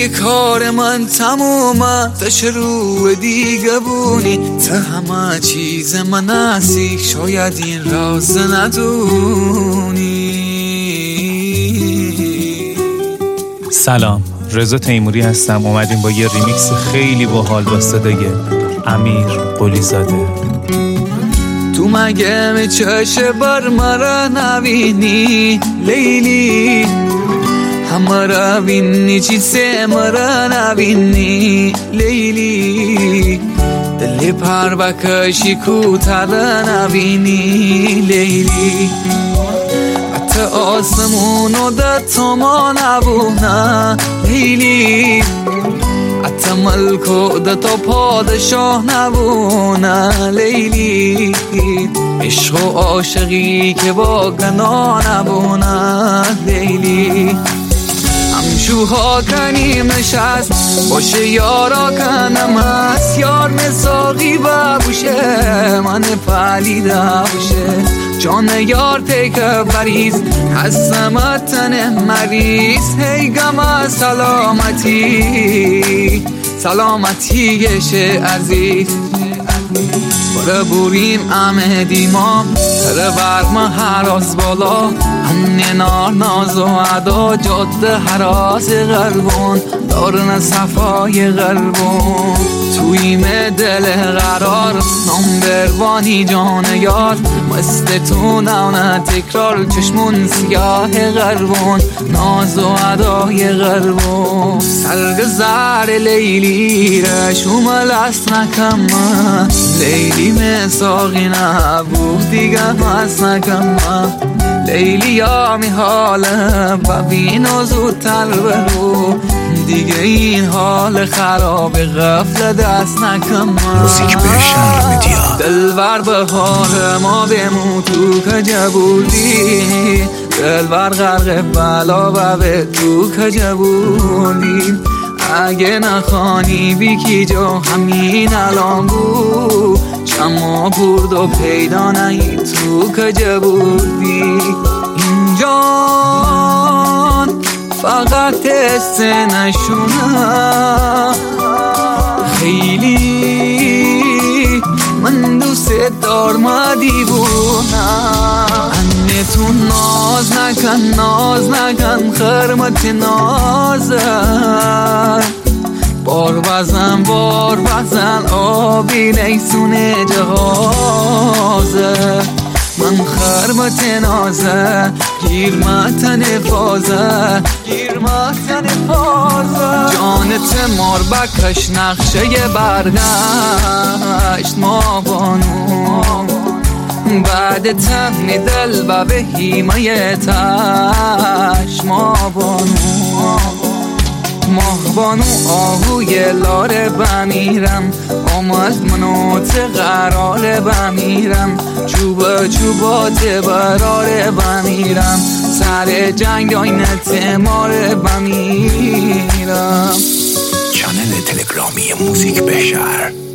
دیگه کار من تمومه، تا شروع دیگه بونی، تا همه چیز من هستی، شاید این راز ندونی. سلام، رضا تیموری هستم. اومدیم با یه ریمیکس خیلی باحال با صدای امیر قلی‌زاده. تو مگه می چشه بر مرا نبینی لیلی، همه را بینی چیزه مرا نبینی لیلی، دلی پر بکشی کوتر نبینی لیلی، حتی آسمونو در تو ما نبونه لیلی، حتی ملکو در تو پادشاه نبونه لیلی، عشق و عاشقی که با گناه نبونه لیلی، همشوها کنیم نشست باشه یارا کنم هست، یار مساقی ببوشه من پلیده بوشه، جان یار تیک بریز هستم تن مریض، هی گم سلامتی سلامتی گشه عزیز، برا بوریم امه دیما تره برم حراس بالا، امن نار ناز و عدا جاده حراس غربون، دارن صفای غربون، تویم دل قرار نامبروانی جان یار، مست تو نونه تکرار چشمون سیاه غربون، ناز و عدای غربون، سرگ زر لیلی رشوم لست نکم، لیلی مساقی نبود دیگه مست نکم، لیلی یا می حاله ببین و زودتر برو، دیگه این حال خراب غفل دست نکن، موزیک بشر میدیا دلبر به حال ما بمون تو کجا بودی، دلبر غرق بلا به تو کجا بودی، اگه نخوانی بیکی جا همین الان بود، شما برد و پیدا نهی تو کجا بودی، اینجا فقط حسه نشونه خیلی من دوست دارم دیوونه، انه تو ناز نکن خرمت نازه، بار بزن آبی نیسونه جهازه، من خرمت نازه گیر متن فازه جانت مار بکش نقشه برگشت ما بانو، بعد تن دل به حمایتش ما بانو، ماهبانو آهوی لاره بمیرم، آمد منوت قراره بمیرم، چوبات براره بمیرم، سر جنگ آینت ماره بمیرم. چنل تلگرامی موزیک بشر